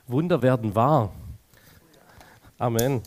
Wunder werden wahr. Amen.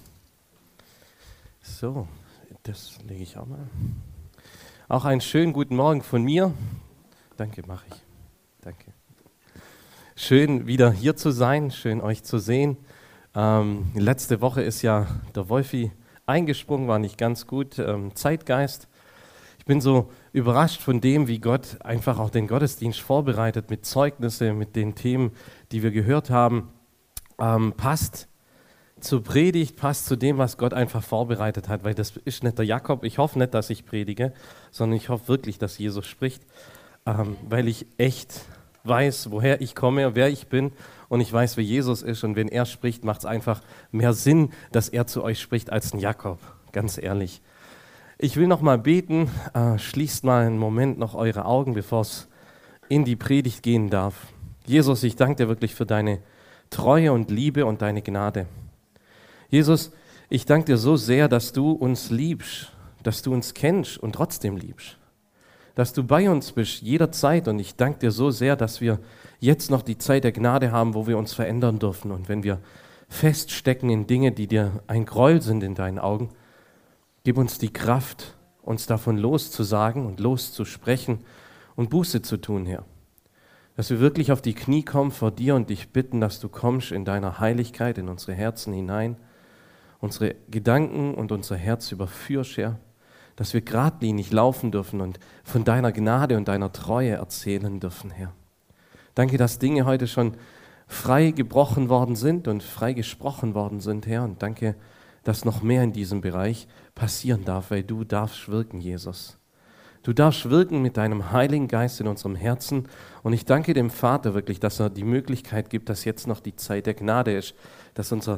So, das lege ich auch mal. Auch einen schönen guten Morgen von mir. Danke, mache ich. Danke. Schön, wieder hier zu sein, schön euch zu sehen. Letzte Woche ist ja der Wolfi eingesprungen, war nicht ganz gut. Zeitgeist. Ich bin so überrascht von dem, wie Gott einfach auch den Gottesdienst vorbereitet mit Zeugnisse, mit den Themen, die wir gehört haben. Passt zur Predigt, passt zu dem, was Gott einfach vorbereitet hat, weil das ist nicht der Jakob. Ich hoffe nicht, dass ich predige, sondern ich hoffe wirklich, dass Jesus spricht, weil ich echt weiß, woher ich komme, wer ich bin und ich weiß, wer Jesus ist und wenn er spricht, macht es einfach mehr Sinn, dass er zu euch spricht als ein Jakob, ganz ehrlich. Ich will noch mal beten, schließt mal einen Moment noch eure Augen, bevor es in die Predigt gehen darf. Jesus, ich danke dir wirklich für deine Treue und Liebe und deine Gnade. Jesus, ich danke dir so sehr, dass du uns liebst, dass du uns kennst und trotzdem liebst. Dass du bei uns bist, jederzeit. Und ich danke dir so sehr, dass wir jetzt noch die Zeit der Gnade haben, wo wir uns verändern dürfen. Und wenn wir feststecken in Dinge, die dir ein Gräuel sind in deinen Augen, gib uns die Kraft, uns davon loszusagen und loszusprechen und Buße zu tun, Herr. Dass wir wirklich auf die Knie kommen vor dir und dich bitten, dass du kommst in deiner Heiligkeit, in unsere Herzen hinein, unsere Gedanken und unser Herz überführst, Herr, dass wir geradlinig laufen dürfen und von deiner Gnade und deiner Treue erzählen dürfen, Herr. Danke, dass Dinge heute schon frei gebrochen worden sind und frei gesprochen worden sind, Herr, und danke, dass noch mehr in diesem Bereich passieren darf, weil du darfst wirken, Jesus. Du darfst wirken mit deinem Heiligen Geist in unserem Herzen und ich danke dem Vater wirklich, dass er die Möglichkeit gibt, dass jetzt noch die Zeit der Gnade ist, dass unser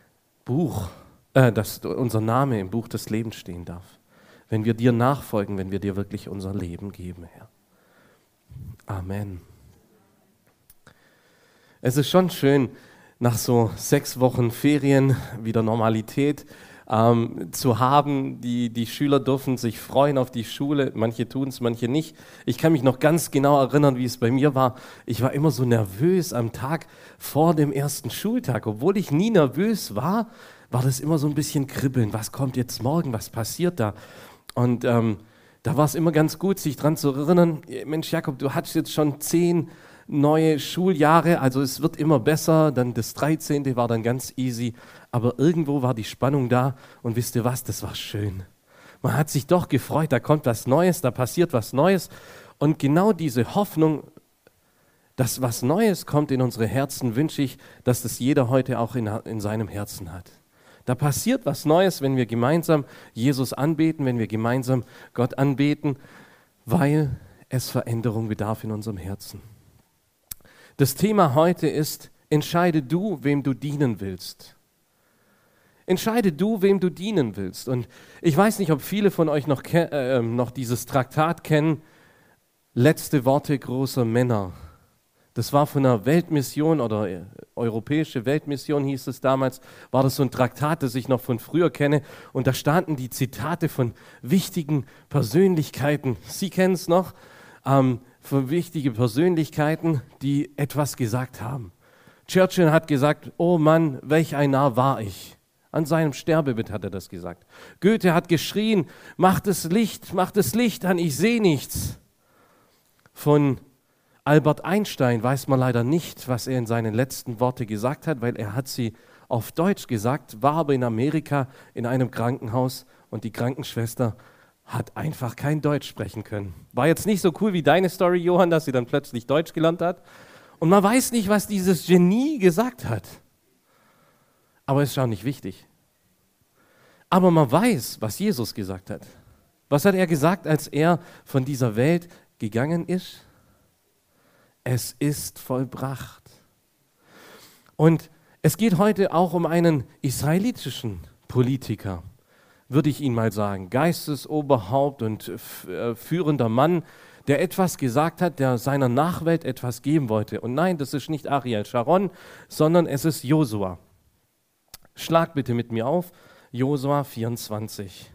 Name im Buch des Lebens stehen darf. Wenn wir dir nachfolgen, wenn wir dir wirklich unser Leben geben, Herr. Amen. Es ist schon schön, nach so 6 Wochen Ferien wieder Normalität zu haben. Die Schüler dürfen sich freuen auf die Schule. Manche tun es, manche nicht. Ich kann mich noch ganz genau erinnern, wie es bei mir war. Ich war immer so nervös am Tag vor dem ersten Schultag. Obwohl ich nie nervös war, war das immer so ein bisschen kribbeln. Was kommt jetzt morgen? Was passiert da? Und da war es immer ganz gut, sich daran zu erinnern, Mensch Jakob, du hattest jetzt schon 10 neue Schuljahre, also es wird immer besser, dann das 13. war dann ganz easy, aber irgendwo war die Spannung da und wisst ihr was, das war schön. Man hat sich doch gefreut, da kommt was Neues, da passiert was Neues und genau diese Hoffnung, dass was Neues kommt in unsere Herzen, wünsche ich, dass das jeder heute auch in seinem Herzen hat. Da passiert was Neues, wenn wir gemeinsam Jesus anbeten, wenn wir gemeinsam Gott anbeten, weil es Veränderung bedarf in unserem Herzen. Das Thema heute ist, entscheide du, wem du dienen willst. Entscheide du, wem du dienen willst. Und ich weiß nicht, ob viele von euch noch dieses Traktat kennen, Letzte Worte großer Männer. Das war von einer Weltmission oder europäische Weltmission hieß es damals, war das so ein Traktat, das ich noch von früher kenne. Und da standen die Zitate von wichtigen Persönlichkeiten. Sie kennen es noch? Von wichtigen Persönlichkeiten, die etwas gesagt haben. Churchill hat gesagt, oh Mann, welch ein Narr war ich. An seinem Sterbebett hat er das gesagt. Goethe hat geschrien, macht das Licht an, ich sehe nichts. Von Albert Einstein weiß man leider nicht, was er in seinen letzten Worten gesagt hat, weil er hat sie auf Deutsch gesagt, war aber in Amerika in einem Krankenhaus und die Krankenschwester hat einfach kein Deutsch sprechen können. War jetzt nicht so cool wie deine Story, Johann, dass sie dann plötzlich Deutsch gelernt hat. Und man weiß nicht, was dieses Genie gesagt hat. Aber es ist auch nicht wichtig. Aber man weiß, was Jesus gesagt hat. Was hat er gesagt, als er von dieser Welt gegangen ist? Es ist vollbracht. Und es geht heute auch um einen israelitischen Politiker, würde ich ihn mal sagen, Geistesoberhaupt und führender Mann, der etwas gesagt hat, der seiner Nachwelt etwas geben wollte. Und nein, das ist nicht Ariel Sharon, sondern es ist Josua. Schlag bitte mit mir auf, Josua 24.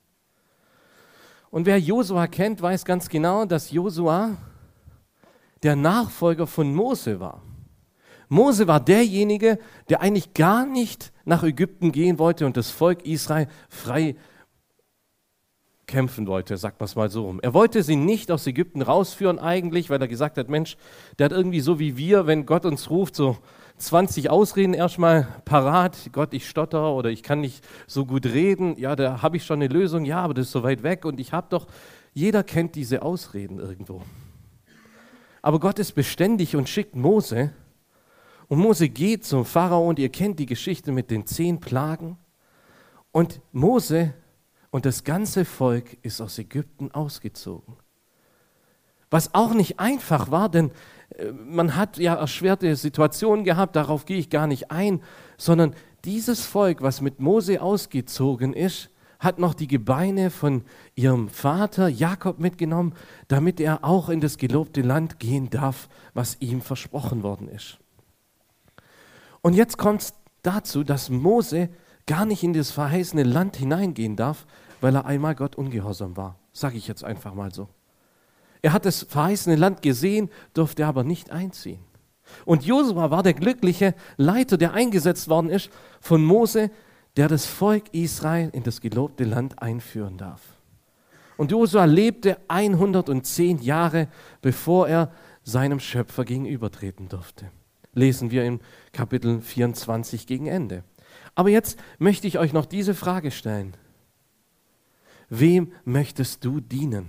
Und wer Josua kennt, weiß ganz genau, dass Josua der Nachfolger von Mose war. Mose war derjenige, der eigentlich gar nicht nach Ägypten gehen wollte und das Volk Israel frei kämpfen wollte, sagt man es mal so rum. Er wollte sie nicht aus Ägypten rausführen eigentlich, weil er gesagt hat, Mensch, der hat irgendwie so wie wir, wenn Gott uns ruft, so 20 Ausreden erstmal parat. Gott, ich stotter oder ich kann nicht so gut reden. Ja, da habe ich schon eine Lösung. Ja, aber das ist so weit weg und ich habe doch, jeder kennt diese Ausreden irgendwo. Aber Gott ist beständig und schickt Mose. Und Mose geht zum Pharao und ihr kennt die Geschichte mit den 10 Plagen. Und Mose und das ganze Volk ist aus Ägypten ausgezogen. Was auch nicht einfach war, denn man hat ja erschwerte Situationen gehabt, darauf gehe ich gar nicht ein, sondern dieses Volk, was mit Mose ausgezogen ist, hat noch die Gebeine von ihrem Vater Jakob mitgenommen, damit er auch in das gelobte Land gehen darf, was ihm versprochen worden ist. Und jetzt kommt es dazu, dass Mose gar nicht in das verheißene Land hineingehen darf, weil er einmal Gott ungehorsam war. Sage ich jetzt einfach mal so. Er hat das verheißene Land gesehen, durfte aber nicht einziehen. Und Josua war der glückliche Leiter, der eingesetzt worden ist von Mose, der das Volk Israel in das gelobte Land einführen darf. Und Josua lebte 110 Jahre, bevor er seinem Schöpfer gegenübertreten durfte. Lesen wir im Kapitel 24 gegen Ende. Aber jetzt möchte ich euch noch diese Frage stellen. Wem möchtest du dienen?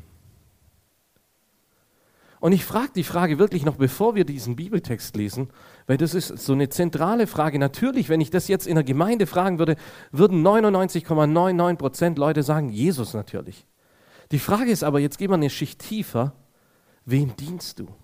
Und ich frage die Frage wirklich noch, bevor wir diesen Bibeltext lesen, weil das ist so eine zentrale Frage. Natürlich, wenn ich das jetzt in der Gemeinde fragen würde, würden 99,99% Leute sagen, Jesus natürlich. Die Frage ist aber, jetzt gehen wir eine Schicht tiefer, wem dienst du?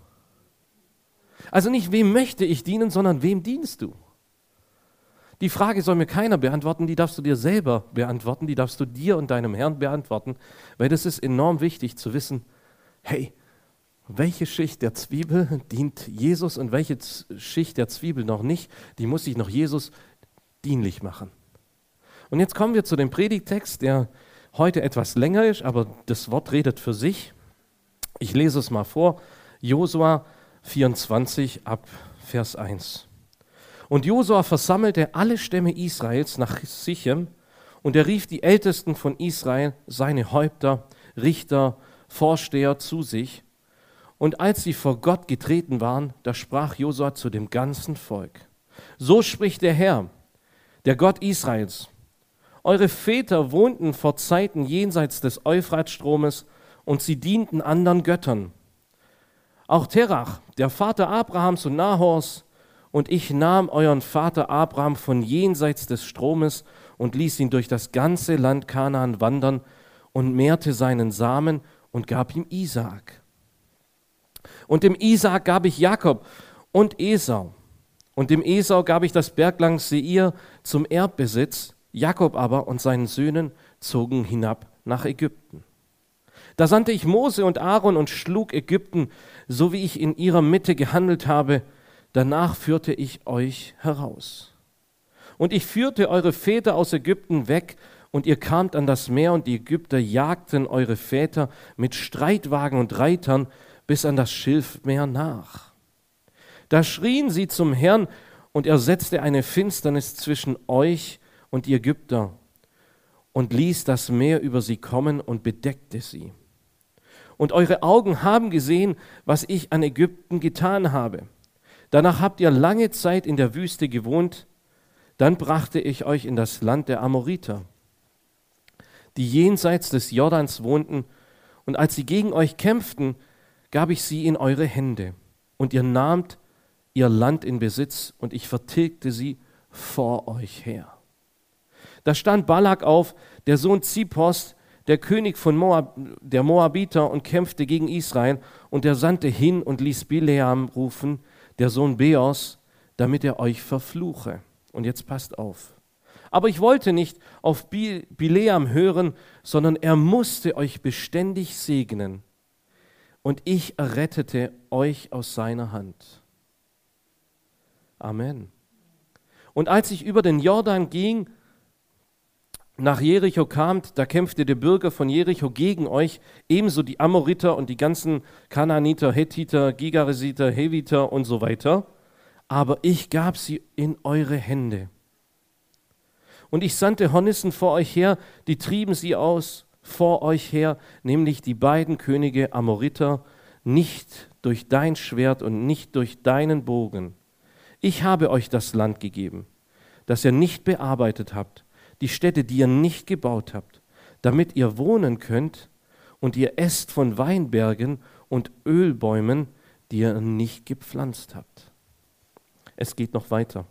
Also nicht, wem möchte ich dienen, sondern wem dienst du? Die Frage soll mir keiner beantworten, die darfst du dir selber beantworten, die darfst du dir und deinem Herrn beantworten, weil das ist enorm wichtig zu wissen, hey, welche Schicht der Zwiebel dient Jesus und welche Schicht der Zwiebel noch nicht, die muss ich noch Jesus dienlich machen. Und jetzt kommen wir zu dem Predigttext, der heute etwas länger ist, aber das Wort redet für sich. Ich lese es mal vor, Josua 24 ab Vers 1. Und Josua versammelte alle Stämme Israels nach Sichem und er rief die Ältesten von Israel, seine Häupter, Richter, Vorsteher zu sich. Und als sie vor Gott getreten waren, da sprach Josua zu dem ganzen Volk: So spricht der Herr, der Gott Israels. Eure Väter wohnten vor Zeiten jenseits des Euphratstromes und sie dienten anderen Göttern. Auch Terach, der Vater Abrahams und Nahors, und ich nahm euren Vater Abraham von jenseits des Stromes und ließ ihn durch das ganze Land Kanaan wandern und mehrte seinen Samen und gab ihm Isaak. Und dem Isaak gab ich Jakob und Esau. Und dem Esau gab ich das Bergland Seir zum Erbbesitz. Jakob aber und seinen Söhnen zogen hinab nach Ägypten. Da sandte ich Mose und Aaron und schlug Ägypten, so wie ich in ihrer Mitte gehandelt habe. Danach führte ich euch heraus. Und ich führte eure Väter aus Ägypten weg, und ihr kamt an das Meer, und die Ägypter jagten eure Väter mit Streitwagen und Reitern bis an das Schilfmeer nach. Da schrien sie zum Herrn, und er setzte eine Finsternis zwischen euch und die Ägypter und ließ das Meer über sie kommen und bedeckte sie. Und eure Augen haben gesehen, was ich an Ägypten getan habe. Danach habt ihr lange Zeit in der Wüste gewohnt, dann brachte ich euch in das Land der Amoriter, die jenseits des Jordans wohnten, und als sie gegen euch kämpften, gab ich sie in eure Hände, und ihr nahmt ihr Land in Besitz, und ich vertilgte sie vor euch her. Da stand Balak auf, der Sohn Zippors, der König von der Moabiter, und kämpfte gegen Israel, und er sandte hin und ließ Bileam rufen, der Sohn Beors, damit er euch verfluche. Und jetzt passt auf. Aber ich wollte nicht auf Bileam hören, sondern er musste euch beständig segnen. Und ich errettete euch aus seiner Hand. Amen. Und als ich über den Jordan ging, nach Jericho kam, da kämpfte der Bürger von Jericho gegen euch, ebenso die Amoriter und die ganzen Kanaaniter, Hethiter, Gigaresiter, Heviter und so weiter. aber ich gab sie in eure Hände. Und ich sandte Hornissen vor euch her, die trieben sie aus vor euch her, nämlich die beiden Könige Amoriter, nicht durch dein Schwert und nicht durch deinen Bogen. Ich habe euch das Land gegeben, das ihr nicht bearbeitet habt, die Städte, die ihr nicht gebaut habt, damit ihr wohnen könnt und ihr esst von Weinbergen und Ölbäumen, die ihr nicht gepflanzt habt. Es geht noch weiter.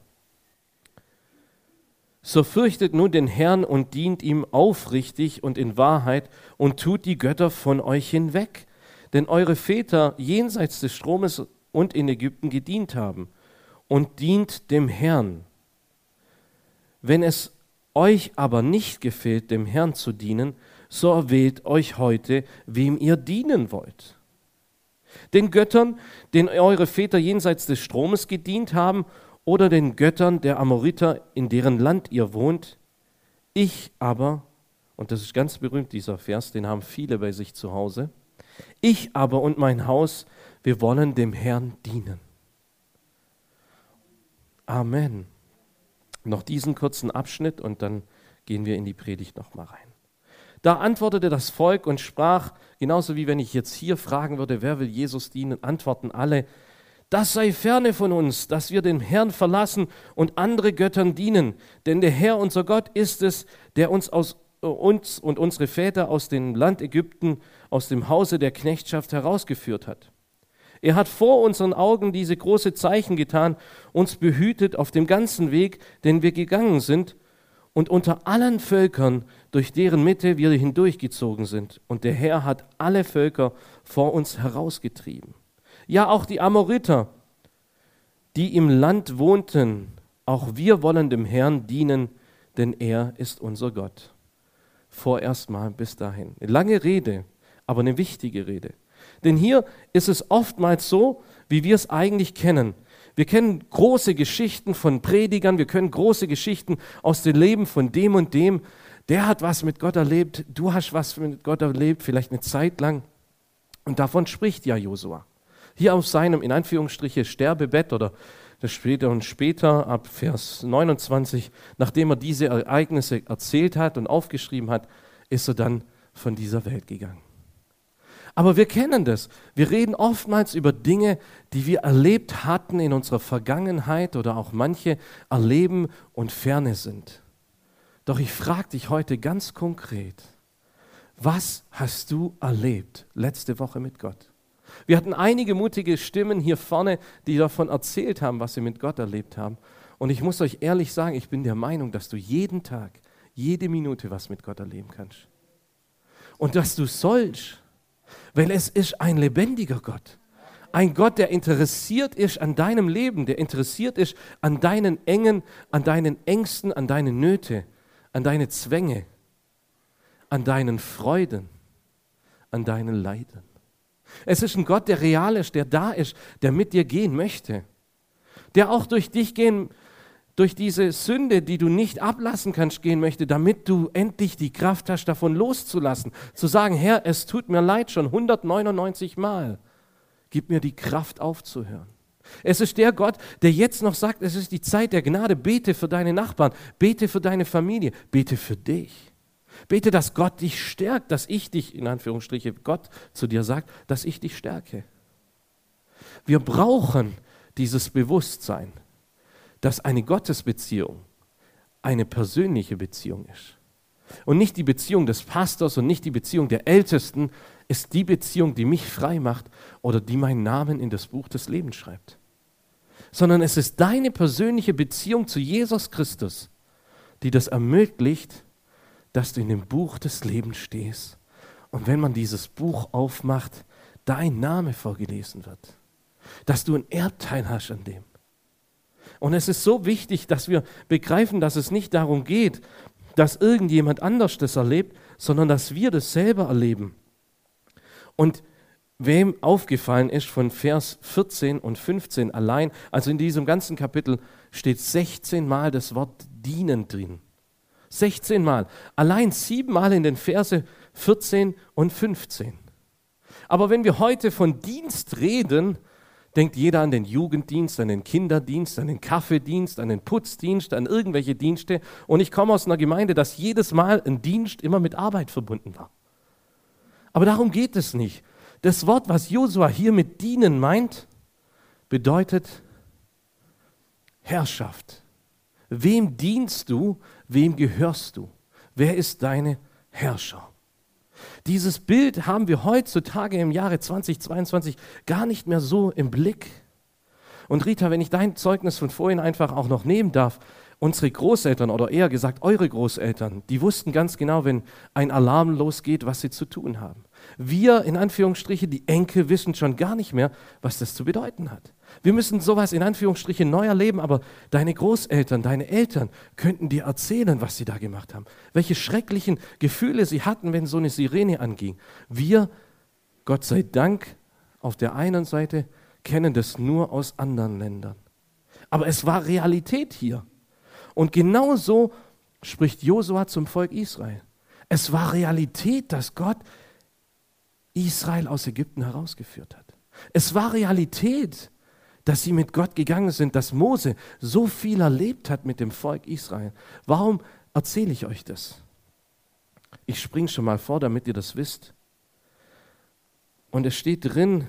So fürchtet nun den Herrn und dient ihm aufrichtig und in Wahrheit und tut die Götter von euch hinweg, denn eure Väter jenseits des Stromes und in Ägypten gedient haben, und dient dem Herrn. Wenn es euch aber nicht gefällt, dem Herrn zu dienen, so erwählt euch heute, wem ihr dienen wollt. Den Göttern, denen eure Väter jenseits des Stromes gedient haben, oder den Göttern der Amoriter, in deren Land ihr wohnt. Ich aber, und das ist ganz berühmt, dieser Vers, den haben viele bei sich zu Hause, ich aber und mein Haus, wir wollen dem Herrn dienen. Amen. Noch diesen kurzen Abschnitt und dann gehen wir in die Predigt nochmal rein. Da antwortete das Volk und sprach, genauso wie wenn ich jetzt hier fragen würde, wer will Jesus dienen, antworten alle, das sei ferne von uns, dass wir den Herrn verlassen und andere Göttern dienen, denn der Herr, unser Gott, ist es, der uns und unsere Väter aus dem Land Ägypten, aus dem Hause der Knechtschaft herausgeführt hat. Er hat vor unseren Augen diese große Zeichen getan, uns behütet auf dem ganzen Weg, den wir gegangen sind, und unter allen Völkern, durch deren Mitte wir hindurchgezogen sind. Und der Herr hat alle Völker vor uns herausgetrieben. Ja, auch die Amoriter, die im Land wohnten, auch wir wollen dem Herrn dienen, denn er ist unser Gott. Vorerst mal bis dahin. Eine lange Rede, aber eine wichtige Rede. Denn hier ist es oftmals so, wie wir es eigentlich kennen. Wir kennen große Geschichten von Predigern, wir können große Geschichten aus dem Leben von dem und dem. Der hat was mit Gott erlebt, du hast was mit Gott erlebt, vielleicht eine Zeit lang. Und davon spricht ja Josua. Hier auf seinem, in Anführungsstriche, Sterbebett oder das später und später, ab Vers 29, nachdem er diese Ereignisse erzählt hat und aufgeschrieben hat, ist er dann von dieser Welt gegangen. Aber wir kennen das. Wir reden oftmals über Dinge, die wir erlebt hatten in unserer Vergangenheit oder auch manche erleben und ferne sind. Doch ich frage dich heute ganz konkret, was hast du erlebt letzte Woche mit Gott? Wir hatten einige mutige Stimmen hier vorne, die davon erzählt haben, was sie mit Gott erlebt haben. Und ich muss euch ehrlich sagen, ich bin der Meinung, dass du jeden Tag, jede Minute was mit Gott erleben kannst. Und dass du sollst, weil es ist ein lebendiger Gott. Ein Gott, der interessiert ist an deinem Leben, der interessiert ist an deinen Engen, an deinen Ängsten, an deine Nöte, an deine Zwänge, an deinen Freuden, an deinen Leiden. Es ist ein Gott, der real ist, der da ist, der mit dir gehen möchte, der auch durch dich gehen, durch diese Sünde, die du nicht ablassen kannst, gehen möchte, damit du endlich die Kraft hast, davon loszulassen. Zu sagen, Herr, es tut mir leid schon 199 Mal. Gib mir die Kraft aufzuhören. Es ist der Gott, der jetzt noch sagt, es ist die Zeit der Gnade. Bete für deine Nachbarn, bete für deine Familie, bete für dich. Bete, dass Gott dich stärkt, dass ich dich, in Anführungsstriche, Gott zu dir sagt, dass ich dich stärke. Wir brauchen dieses Bewusstsein, dass eine Gottesbeziehung eine persönliche Beziehung ist. Und nicht die Beziehung des Pastors und nicht die Beziehung der Ältesten ist die Beziehung, die mich frei macht oder die meinen Namen in das Buch des Lebens schreibt. Sondern es ist deine persönliche Beziehung zu Jesus Christus, die das ermöglicht, dass du in dem Buch des Lebens stehst. Und wenn man dieses Buch aufmacht, dein Name vorgelesen wird. Dass du einen Erbteil hast an dem. Und es ist so wichtig, dass wir begreifen, dass es nicht darum geht, dass irgendjemand anders das erlebt, sondern dass wir das selber erleben. Und wem aufgefallen ist von Vers 14 und 15 allein, also in diesem ganzen Kapitel steht 16 Mal das Wort dienen drin. 16 Mal. Allein 7 Mal in den Verse 14 und 15. Aber wenn wir heute von Dienst reden, denkt jeder an den Jugenddienst, an den Kinderdienst, an den Kaffeedienst, an den Putzdienst, an irgendwelche Dienste. Und ich komme aus einer Gemeinde, dass jedes Mal ein Dienst immer mit Arbeit verbunden war. Aber darum geht es nicht. Das Wort, was Josua hier mit dienen meint, bedeutet Herrschaft. Wem dienst du? Wem gehörst du? Wer ist deine Herrscher? Dieses Bild haben wir heutzutage im Jahre 2022 gar nicht mehr so im Blick. Und Rita, wenn ich dein Zeugnis von vorhin einfach auch noch nehmen darf, unsere Großeltern oder eher gesagt eure Großeltern, die wussten ganz genau, wenn ein Alarm losgeht, was sie zu tun haben. Wir, in Anführungsstrichen, die Enkel, wissen schon gar nicht mehr, was das zu bedeuten hat. Wir müssen sowas in Anführungsstrichen neu erleben, aber deine Großeltern, deine Eltern könnten dir erzählen, was sie da gemacht haben. Welche schrecklichen Gefühle sie hatten, wenn so eine Sirene anging. Wir, Gott sei Dank, auf der einen Seite kennen das nur aus anderen Ländern. Aber es war Realität hier. Und genauso spricht Josua zum Volk Israel. Es war Realität, dass Gott Israel aus Ägypten herausgeführt hat. Es war Realität, dass sie mit Gott gegangen sind, dass Mose so viel erlebt hat mit dem Volk Israel. Warum erzähle ich euch das? Ich springe schon mal vor, damit ihr das wisst. Und es steht drin,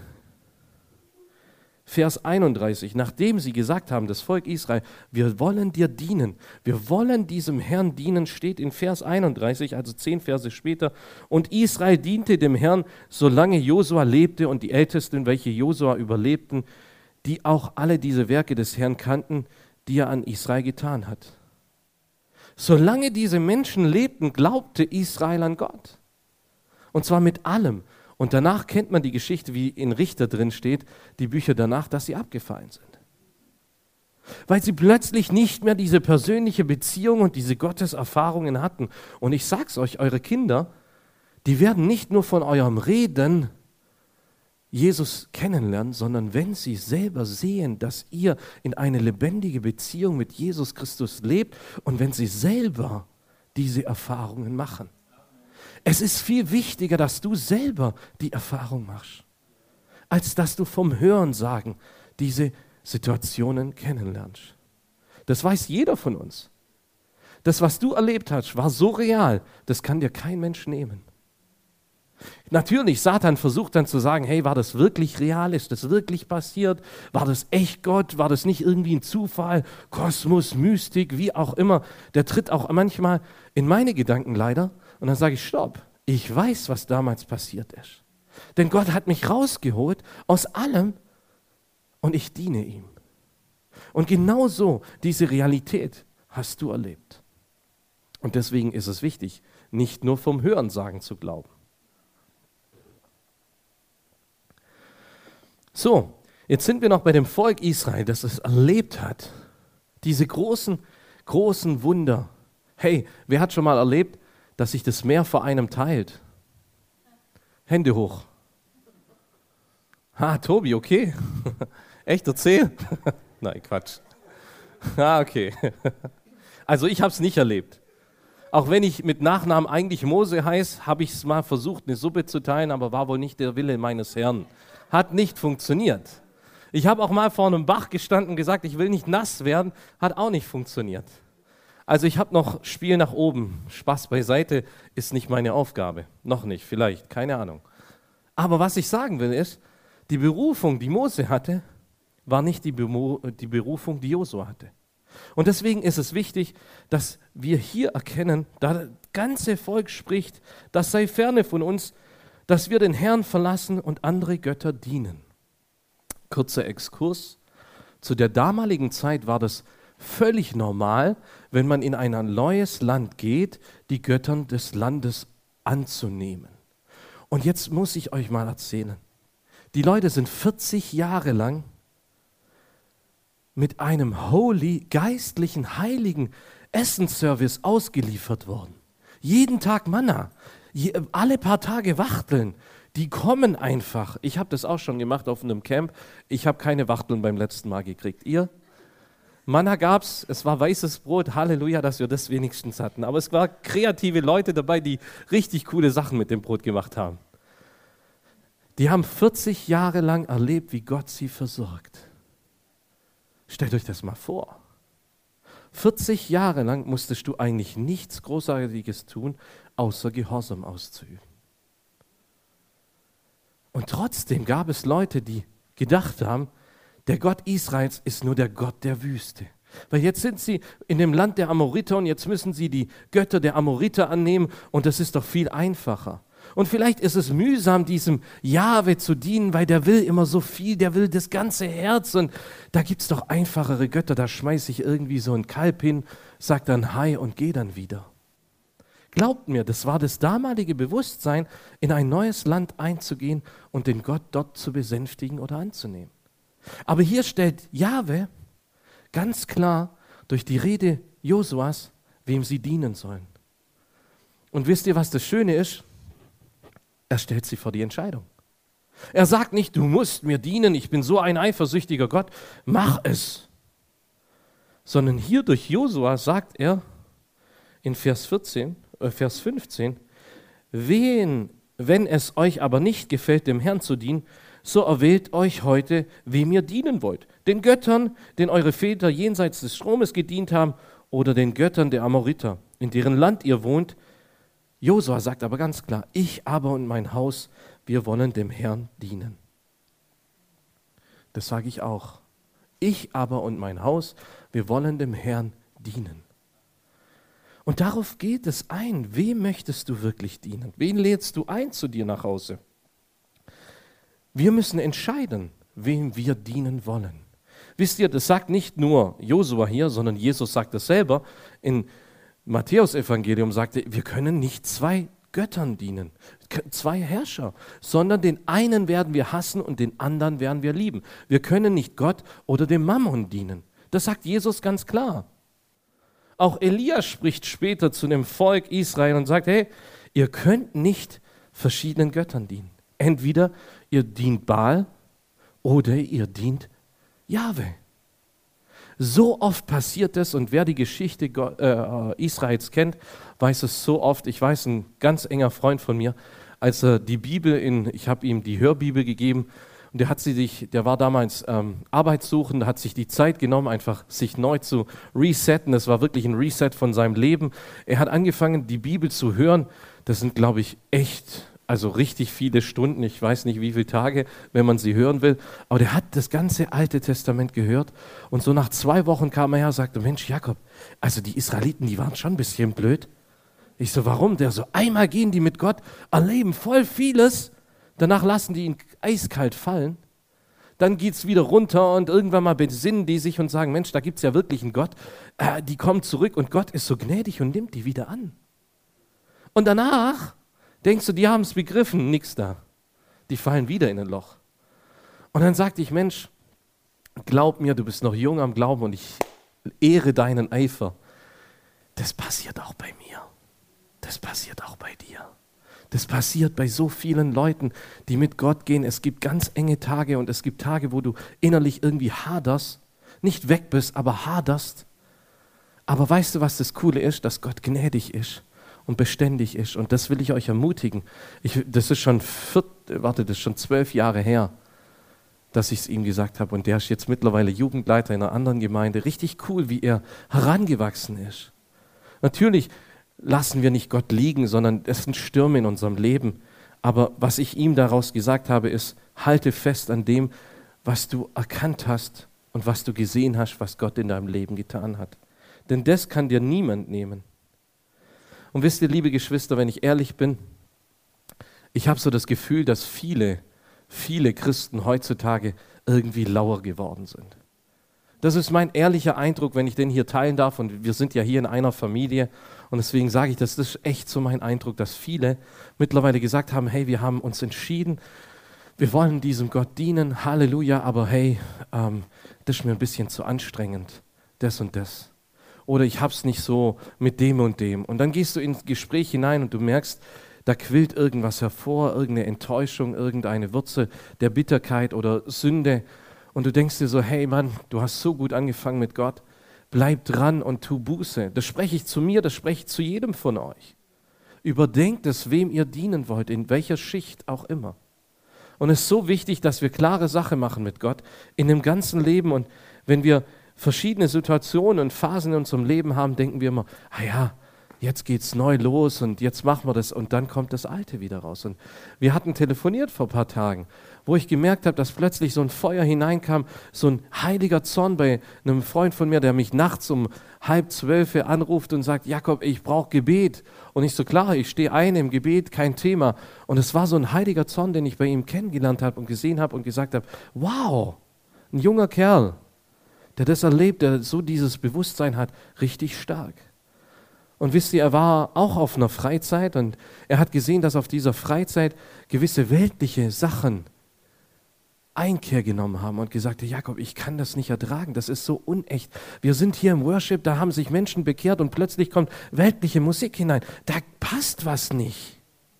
Vers 31, nachdem sie gesagt haben, das Volk Israel, wir wollen dir dienen, wir wollen diesem Herrn dienen, steht in Vers 31, also 10 Verse später, und Israel diente dem Herrn, solange Josua lebte, und die Ältesten, welche Josua überlebten, die auch alle diese Werke des Herrn kannten, die er an Israel getan hat. Solange diese Menschen lebten, glaubte Israel an Gott. Und zwar mit allem. Und danach kennt man die Geschichte, wie in Richter drin steht, die Bücher danach, dass sie abgefallen sind. Weil sie plötzlich nicht mehr diese persönliche Beziehung und diese Gotteserfahrungen hatten. Und ich sag's euch, eure Kinder, die werden nicht nur von eurem Reden Jesus kennenlernen, sondern wenn sie selber sehen, dass ihr in eine lebendige Beziehung mit Jesus Christus lebt und wenn sie selber diese Erfahrungen machen. Es ist viel wichtiger, dass du selber die Erfahrung machst, als dass du vom Hörensagen diese Situationen kennenlernst. Das weiß jeder von uns. Das, was du erlebt hast, war so real, das kann dir kein Mensch nehmen. Natürlich, Satan versucht dann zu sagen, hey, war das wirklich real? Ist das wirklich passiert? War das echt Gott? War das nicht irgendwie ein Zufall? Kosmos, Mystik, wie auch immer. Der tritt auch manchmal in meine Gedanken leider. Und dann sage ich, stopp, ich weiß, was damals passiert ist. Denn Gott hat mich rausgeholt aus allem und ich diene ihm. Und genau so, diese Realität hast du erlebt. Und deswegen ist es wichtig, nicht nur vom Hörensagen zu glauben. So, jetzt sind wir noch bei dem Volk Israel, das es erlebt hat. Diese großen, großen Wunder. Hey, wer hat schon mal erlebt, dass sich das Meer vor einem teilt? Hände hoch. Tobi, okay. Echt, erzähl? Nein, Quatsch. Okay. Also ich habe es nicht erlebt. Auch wenn ich mit Nachnamen eigentlich Mose heiße, habe ich es mal versucht, eine Suppe zu teilen, aber war wohl nicht der Wille meines Herrn. Hat nicht funktioniert. Ich habe auch mal vor einem Bach gestanden und gesagt, ich will nicht nass werden, hat auch nicht funktioniert. Also ich habe noch Spiel nach oben. Spaß beiseite ist nicht meine Aufgabe. Noch nicht, vielleicht, keine Ahnung. Aber was ich sagen will ist, die Berufung, die Mose hatte, war nicht die Berufung, die Josua hatte. Und deswegen ist es wichtig, dass wir hier erkennen, da das ganze Volk spricht, das sei ferne von uns, dass wir den Herrn verlassen und andere Götter dienen. Kurzer Exkurs. Zu der damaligen Zeit war das völlig normal, wenn man in ein neues Land geht, die Götter des Landes anzunehmen. Und jetzt muss ich euch mal erzählen. Die Leute sind 40 Jahre lang mit einem holy, geistlichen, heiligen Essensservice ausgeliefert worden. Jeden Tag Manna, alle paar Tage Wachteln. Die kommen einfach. Ich habe das auch schon gemacht auf einem Camp. Ich habe keine Wachteln beim letzten Mal gekriegt. Ihr? Manna gab's, es war weißes Brot, Halleluja, dass wir das wenigstens hatten. Aber es waren kreative Leute dabei, die richtig coole Sachen mit dem Brot gemacht haben. Die haben 40 Jahre lang erlebt, wie Gott sie versorgt. Stellt euch das mal vor. 40 Jahre lang musstest du eigentlich nichts Großartiges tun, außer Gehorsam auszuüben. Und trotzdem gab es Leute, die gedacht haben, der Gott Israels ist nur der Gott der Wüste. Weil jetzt sind sie in dem Land der Amoriter und jetzt müssen sie die Götter der Amoriter annehmen und das ist doch viel einfacher. Und vielleicht ist es mühsam, diesem Jahwe zu dienen, weil der will immer so viel, der will das ganze Herz und da gibt es doch einfachere Götter, da schmeiße ich irgendwie so ein Kalb hin, sag dann Hi und gehe dann wieder. Glaubt mir, das war das damalige Bewusstsein, in ein neues Land einzugehen und den Gott dort zu besänftigen oder anzunehmen. Aber hier stellt Jahwe ganz klar durch die Rede Josuas, wem sie dienen sollen. Und wisst ihr, was das Schöne ist? Er stellt sie vor die Entscheidung. Er sagt nicht, du musst mir dienen, ich bin so ein eifersüchtiger Gott, mach es. Sondern hier durch Josua sagt er in Vers 15, wenn es euch aber nicht gefällt, dem Herrn zu dienen, so erwählt euch heute, wem ihr dienen wollt. Den Göttern, denen eure Väter jenseits des Stromes gedient haben, oder den Göttern der Amoriter, in deren Land ihr wohnt. Josua sagt aber ganz klar, ich aber und mein Haus, wir wollen dem Herrn dienen. Das sage ich auch. Ich aber und mein Haus, wir wollen dem Herrn dienen. Und darauf geht es ein. Wem möchtest du wirklich dienen? Wen lädst du ein zu dir nach Hause? Wir müssen entscheiden, wem wir dienen wollen. Wisst ihr, das sagt nicht nur Josua hier, sondern Jesus sagt das selber. In Matthäus-Evangelium sagte, wir können nicht zwei Göttern dienen, zwei Herrscher, sondern den einen werden wir hassen und den anderen werden wir lieben. Wir können nicht Gott oder dem Mammon dienen. Das sagt Jesus ganz klar. Auch Elia spricht später zu dem Volk Israel und sagt, hey, ihr könnt nicht verschiedenen Göttern dienen. Entweder ihr dient Baal oder ihr dient Jahwe. So oft passiert es und wer die Geschichte Israels kennt, weiß es so oft. Ich weiß, ein ganz enger Freund von mir, als er die Bibel ich habe ihm die Hörbibel gegeben und der war damals arbeitssuchend, hat sich die Zeit genommen, einfach sich neu zu resetten. Das war wirklich ein Reset von seinem Leben. Er hat angefangen, die Bibel zu hören. Das sind, glaube ich, also richtig viele Stunden, ich weiß nicht wie viele Tage, wenn man sie hören will, aber der hat das ganze Alte Testament gehört und so nach 2 Wochen kam er her und sagte, Mensch Jakob, also die Israeliten, die waren schon ein bisschen blöd. Ich so, warum? Der so, einmal gehen die mit Gott, erleben voll vieles, danach lassen die ihn eiskalt fallen, dann geht es wieder runter und irgendwann mal besinnen die sich und sagen, Mensch, da gibt es ja wirklich einen Gott, die kommen zurück und Gott ist so gnädig und nimmt die wieder an. Und danach denkst du, die haben es begriffen, nix da. Die fallen wieder in ein Loch. Und dann sagte ich, Mensch, glaub mir, du bist noch jung am Glauben und ich ehre deinen Eifer. Das passiert auch bei mir. Das passiert auch bei dir. Das passiert bei so vielen Leuten, die mit Gott gehen. Es gibt ganz enge Tage und es gibt Tage, wo du innerlich irgendwie haderst. Nicht weg bist, aber haderst. Aber weißt du, was das Coole ist? Dass Gott gnädig ist und beständig ist. Und das will ich euch ermutigen. Das ist schon 12 Jahre her, dass ich es ihm gesagt habe. Und der ist jetzt mittlerweile Jugendleiter in einer anderen Gemeinde. Richtig cool, wie er herangewachsen ist. Natürlich lassen wir nicht Gott liegen, sondern es sind Stürme in unserem Leben. Aber was ich ihm daraus gesagt habe, ist, halte fest an dem, was du erkannt hast und was du gesehen hast, was Gott in deinem Leben getan hat. Denn das kann dir niemand nehmen. Und wisst ihr, liebe Geschwister, wenn ich ehrlich bin, ich habe so das Gefühl, dass viele Christen heutzutage irgendwie lauer geworden sind. Das ist mein ehrlicher Eindruck, wenn ich den hier teilen darf. Und wir sind ja hier in einer Familie. Und deswegen sage ich, das ist echt so mein Eindruck, dass viele mittlerweile gesagt haben, hey, wir haben uns entschieden, wir wollen diesem Gott dienen, Halleluja, aber hey, das ist mir ein bisschen zu anstrengend, das und das. Oder ich hab's nicht so mit dem und dem. Und dann gehst du ins Gespräch hinein und du merkst, da quillt irgendwas hervor, irgendeine Enttäuschung, irgendeine Wurzel der Bitterkeit oder Sünde. Und du denkst dir so, hey Mann, du hast so gut angefangen mit Gott, bleib dran und tu Buße. Das spreche ich zu mir, das spreche ich zu jedem von euch. Überdenkt es, wem ihr dienen wollt, in welcher Schicht auch immer. Und es ist so wichtig, dass wir klare Sache machen mit Gott in dem ganzen Leben. Und wenn wir verschiedene Situationen und Phasen in unserem Leben haben, denken wir immer, ja, jetzt geht's neu los und jetzt machen wir das und dann kommt das Alte wieder raus. Und wir hatten telefoniert vor ein paar Tagen, wo ich gemerkt habe, dass plötzlich so ein Feuer hineinkam, so ein heiliger Zorn bei einem Freund von mir, der mich nachts um 11:30 anruft und sagt, Jakob, ich brauche Gebet. Und ich so, klar, ich stehe ein im Gebet, kein Thema. Und es war so ein heiliger Zorn, den ich bei ihm kennengelernt habe und gesehen habe und gesagt habe, wow, ein junger Kerl, der das erlebt, der so dieses Bewusstsein hat, richtig stark. Und wisst ihr, er war auch auf einer Freizeit und er hat gesehen, dass auf dieser Freizeit gewisse weltliche Sachen Einkehr genommen haben und gesagt, Jakob, ich kann das nicht ertragen, das ist so unecht. Wir sind hier im Worship, da haben sich Menschen bekehrt und plötzlich kommt weltliche Musik hinein. Da passt was nicht.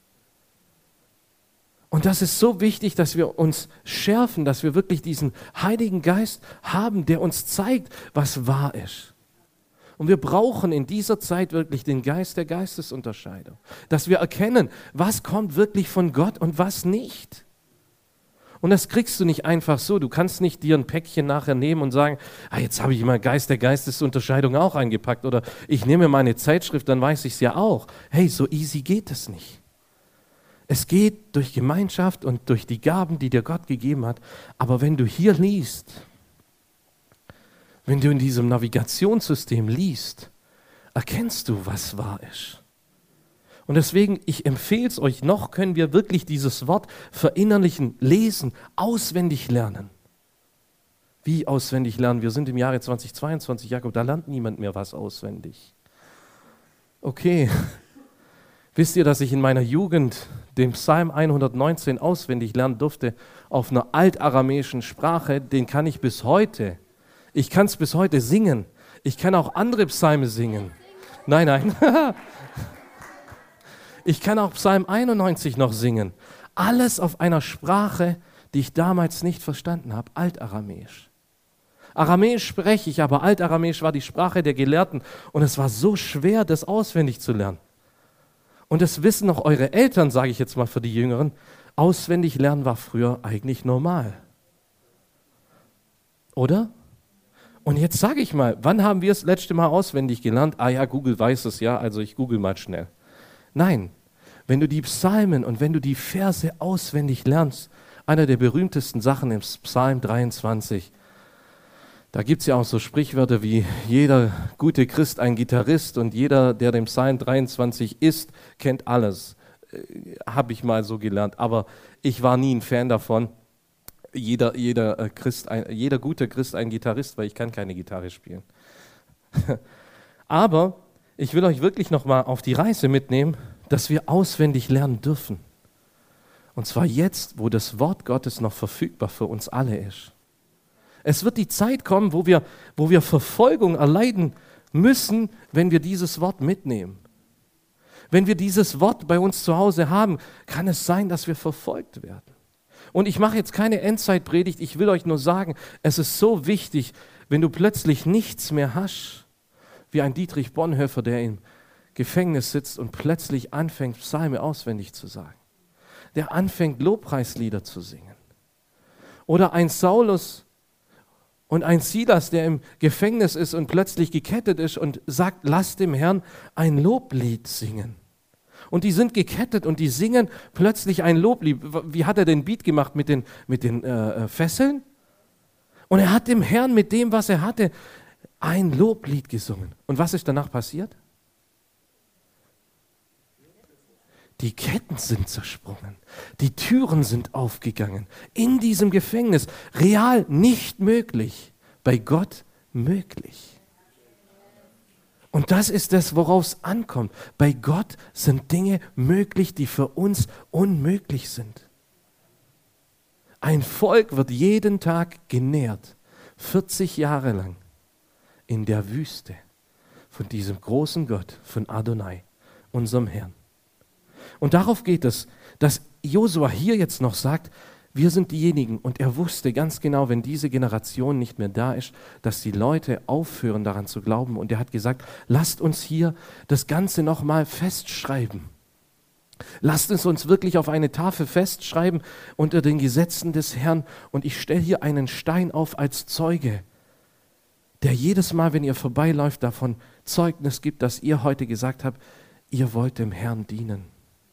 Und das ist so wichtig, dass wir uns schärfen, dass wir wirklich diesen Heiligen Geist haben, der uns zeigt, was wahr ist. Und wir brauchen in dieser Zeit wirklich den Geist der Geistesunterscheidung, dass wir erkennen, was kommt wirklich von Gott und was nicht. Und das kriegst du nicht einfach so. Du kannst nicht dir ein Päckchen nachher nehmen und sagen, jetzt habe ich mal Geist der Geistesunterscheidung auch eingepackt oder ich nehme meine Zeitschrift, dann weiß ich es ja auch. Hey, so easy geht es nicht. Es geht durch Gemeinschaft und durch die Gaben, die dir Gott gegeben hat. Aber wenn du hier liest, wenn du in diesem Navigationssystem liest, erkennst du, was wahr ist. Und deswegen, ich empfehle es euch noch, können wir wirklich dieses Wort verinnerlichen, lesen, auswendig lernen. Wie auswendig lernen? Wir sind im Jahre 2022, Jakob, da lernt niemand mehr was auswendig. Okay, wisst ihr, dass ich in meiner Jugend den Psalm 119 auswendig lernen durfte auf einer altaramäischen Sprache? Den kann ich bis heute. Ich kann es bis heute singen. Ich kann auch andere Psalme singen. Nein. Ich kann auch Psalm 91 noch singen. Alles auf einer Sprache, die ich damals nicht verstanden habe, Altaramäisch. Aramäisch spreche ich, aber Altaramäisch war die Sprache der Gelehrten und es war so schwer, das auswendig zu lernen. Und das wissen auch eure Eltern, sage ich jetzt mal für die Jüngeren, auswendig lernen war früher eigentlich normal. Oder? Und jetzt sage ich mal, wann haben wir das letzte Mal auswendig gelernt? Ja, Google weiß es ja, also ich google mal schnell. Nein, wenn du die Psalmen und wenn du die Verse auswendig lernst, einer der berühmtesten Sachen im Psalm 23, da gibt es ja auch so Sprichwörter wie jeder gute Christ ein Gitarrist und jeder, der den Psalm 23 ist, kennt alles. Habe ich mal so gelernt, aber ich war nie ein Fan davon. Jeder gute Christ ein Gitarrist, weil ich kann keine Gitarre spielen. Aber ich will euch wirklich nochmal auf die Reise mitnehmen, dass wir auswendig lernen dürfen. Und zwar jetzt, wo das Wort Gottes noch verfügbar für uns alle ist. Es wird die Zeit kommen, wo wir Verfolgung erleiden müssen, wenn wir dieses Wort mitnehmen. Wenn wir dieses Wort bei uns zu Hause haben, kann es sein, dass wir verfolgt werden. Und ich mache jetzt keine Endzeitpredigt, ich will euch nur sagen, es ist so wichtig, wenn du plötzlich nichts mehr hast, wie ein Dietrich Bonhoeffer, der im Gefängnis sitzt und plötzlich anfängt, Psalme auswendig zu sagen. Der anfängt, Lobpreislieder zu singen. Oder ein Saulus und ein Silas, der im Gefängnis ist und plötzlich gekettet ist und sagt, lass dem Herrn ein Loblied singen. Und die sind gekettet und die singen plötzlich ein Loblied. Wie hat er den Beat gemacht mit den Fesseln? Und er hat dem Herrn mit dem, was er hatte, ein Loblied gesungen. Und was ist danach passiert? Die Ketten sind zersprungen. Die Türen sind aufgegangen. In diesem Gefängnis. Real nicht möglich. Bei Gott möglich. Und das ist es, worauf es ankommt. Bei Gott sind Dinge möglich, die für uns unmöglich sind. Ein Volk wird jeden Tag genährt, 40 Jahre lang, in der Wüste von diesem großen Gott, von Adonai, unserem Herrn. Und darauf geht es, dass Josua hier jetzt noch sagt, wir sind diejenigen, und er wusste ganz genau, wenn diese Generation nicht mehr da ist, dass die Leute aufhören daran zu glauben. Und er hat gesagt, lasst uns hier das Ganze nochmal festschreiben. Lasst es uns wirklich auf eine Tafel festschreiben unter den Gesetzen des Herrn. Und ich stelle hier einen Stein auf als Zeuge, der jedes Mal, wenn ihr vorbeiläuft, davon Zeugnis gibt, dass ihr heute gesagt habt, ihr wollt dem Herrn dienen.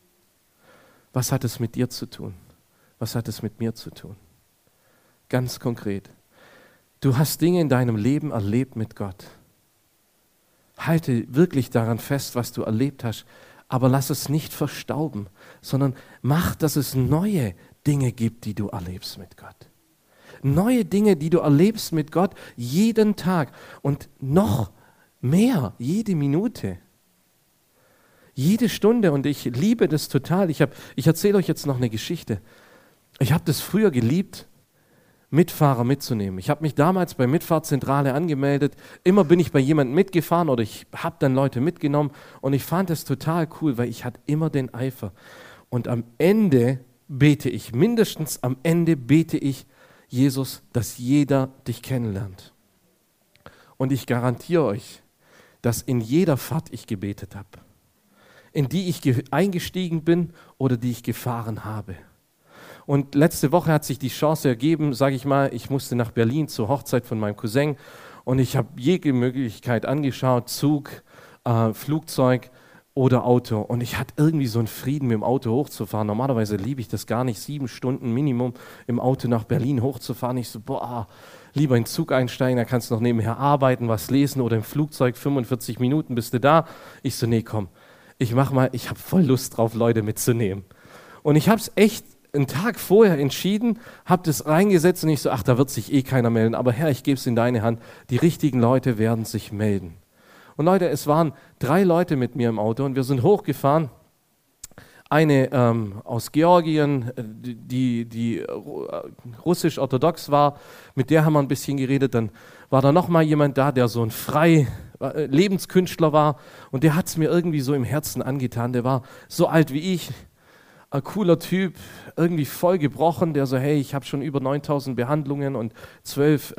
Was hat es mit dir zu tun? Was hat es mit mir zu tun? Ganz konkret. Du hast Dinge in deinem Leben erlebt mit Gott. Halte wirklich daran fest, was du erlebt hast, aber lass es nicht verstauben, sondern mach, dass es neue Dinge gibt, die du erlebst mit Gott. Neue Dinge, die du erlebst mit Gott jeden Tag und noch mehr, jede Minute, jede Stunde. Und ich liebe das total. Ich erzähle euch jetzt noch eine Geschichte. Ich habe das früher geliebt, Mitfahrer mitzunehmen. Ich habe mich damals bei Mitfahrzentrale angemeldet. Immer bin ich bei jemandem mitgefahren oder ich habe dann Leute mitgenommen und ich fand es total cool, weil ich hatte immer den Eifer. Und am Ende bete ich, mindestens am Ende bete ich, Jesus, dass jeder dich kennenlernt. Und ich garantiere euch, dass in jeder Fahrt ich gebetet habe, in die ich eingestiegen bin oder die ich gefahren habe. Und letzte Woche hat sich die Chance ergeben, sage ich mal, ich musste nach Berlin zur Hochzeit von meinem Cousin und ich habe jede Möglichkeit angeschaut, Zug, Flugzeug oder Auto. Und ich hatte irgendwie so einen Frieden, mit dem Auto hochzufahren. Normalerweise liebe ich das gar nicht, 7 Stunden Minimum im Auto nach Berlin hochzufahren. Ich so, lieber in den Zug einsteigen, da kannst du noch nebenher arbeiten, was lesen oder im Flugzeug 45 Minuten bist du da. Ich so, nee, komm, ich habe voll Lust drauf, Leute mitzunehmen. Und ich habe es echt einen Tag vorher entschieden, habe das reingesetzt und ich so, da wird sich eh keiner melden, aber Herr, ich gebe es in deine Hand, die richtigen Leute werden sich melden. Und Leute, es waren 3 Leute mit mir im Auto und wir sind hochgefahren. Eine aus Georgien, die russisch-orthodox war, mit der haben wir ein bisschen geredet. Dann war da nochmal jemand da, der so ein Lebenskünstler war und der hat es mir irgendwie so im Herzen angetan. Der war so alt wie ich, ein cooler Typ, irgendwie voll gebrochen, der so, hey, ich habe schon über 9000 Behandlungen und 12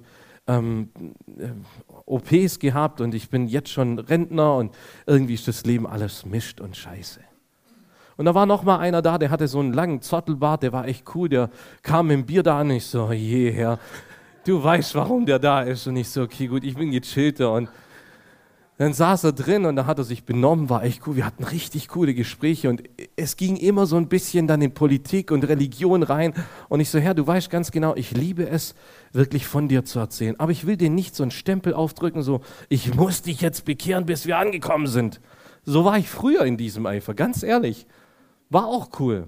OPs gehabt und ich bin jetzt schon Rentner und irgendwie ist das Leben alles Mist und Scheiße. Und da war noch mal einer da, der hatte so einen langen Zottelbart, der war echt cool, der kam mit dem Bier da an und ich so, je Herr, du weißt, warum der da ist. Und ich so, okay, gut, ich bin gechillter. Und dann saß er drin und da hat er sich benommen, war echt cool. Wir hatten richtig coole Gespräche und es ging immer so ein bisschen dann in Politik und Religion rein. Und ich so, Herr, du weißt ganz genau, ich liebe es, wirklich von dir zu erzählen. Aber ich will dir nicht so einen Stempel aufdrücken, so, ich muss dich jetzt bekehren, bis wir angekommen sind. So war ich früher in diesem Eifer, ganz ehrlich. War auch cool.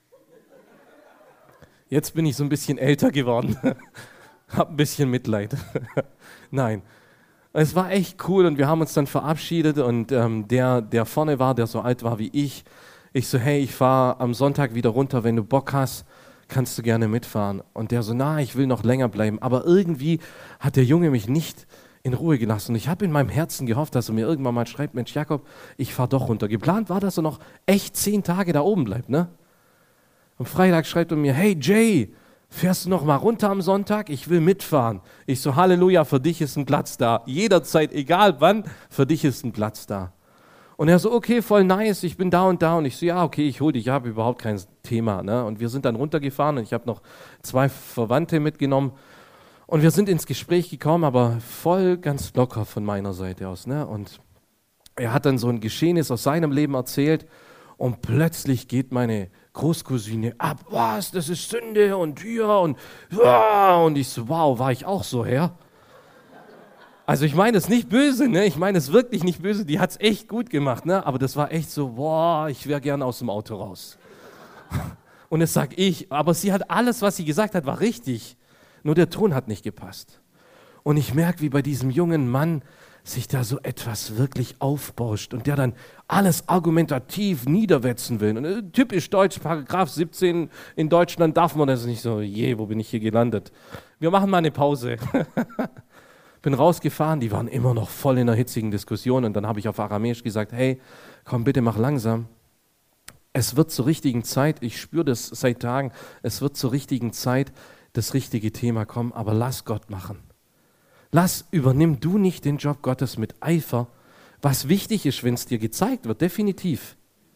Jetzt bin ich so ein bisschen älter geworden. Hab ein bisschen Mitleid. Nein. Es war echt cool und wir haben uns dann verabschiedet und der vorne war, der so alt war wie ich so, hey, ich fahre am Sonntag wieder runter, wenn du Bock hast, kannst du gerne mitfahren. Und der so, ich will noch länger bleiben. Aber irgendwie hat der Junge mich nicht in Ruhe gelassen. Und ich habe in meinem Herzen gehofft, dass er mir irgendwann mal schreibt, Mensch Jakob, ich fahre doch runter. Geplant war, dass er noch echt 10 Tage da oben bleibt. Ne? Am Freitag schreibt er mir, hey Jay, fährst du noch mal runter am Sonntag? Ich will mitfahren. Ich so, Halleluja, für dich ist ein Platz da. Jederzeit, egal wann, für dich ist ein Platz da. Und er so, okay, voll nice, ich bin da und da. Und ich so, ja, okay, ich hole dich, ich habe überhaupt kein Thema. Ne? Und wir sind dann runtergefahren und ich habe noch 2 Verwandte mitgenommen. Und wir sind ins Gespräch gekommen, aber voll ganz locker von meiner Seite aus. Ne? Und er hat dann so ein Geschehnis aus seinem Leben erzählt und plötzlich geht meine Großcousine ab, was, das ist Sünde und hier und ich so, wow, war ich auch so, Herr? Also ich meine es nicht böse, ne? Ich meine es wirklich nicht böse, die hat es echt gut gemacht, ne? Aber das war echt so, boah, ich wäre gern aus dem Auto raus. Und das sag ich, aber sie hat alles, was sie gesagt hat, war richtig. Nur der Ton hat nicht gepasst. Und ich merke, wie bei diesem jungen Mann sich da so etwas wirklich aufbauscht und der dann alles argumentativ niederwetzen will. Und typisch deutsch, Paragraph 17 in Deutschland darf man das nicht so, wo bin ich hier gelandet? Wir machen mal eine Pause. Bin rausgefahren, die waren immer noch voll in einer hitzigen Diskussion und dann habe ich auf Aramäisch gesagt, hey, komm bitte, mach langsam. Es wird zur richtigen Zeit, ich spüre das seit Tagen, es wird zur richtigen Zeit das richtige Thema kommen, aber lass Gott machen. Übernimm du nicht den Job Gottes mit Eifer, was wichtig ist, wenn es dir gezeigt wird, definitiv.